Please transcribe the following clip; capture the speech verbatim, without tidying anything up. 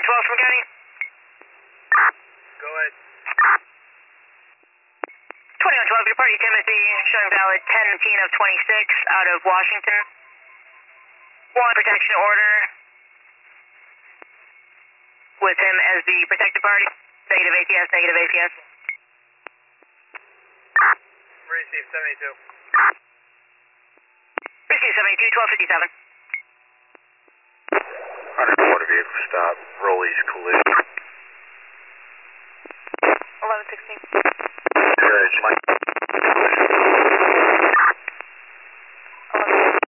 twelve from County. Go ahead. twenty-one twelve, your party Timothy, showing valid ten eighteen of twenty-six out of Washington. One protection order with him as the protected party. Negative A P S, negative A P S. Receive seventy-two. Receive seventy-two, twelve fifty-seven. Motor vehicle stop, Rollies collision. eleven sixteen. Good, Mike.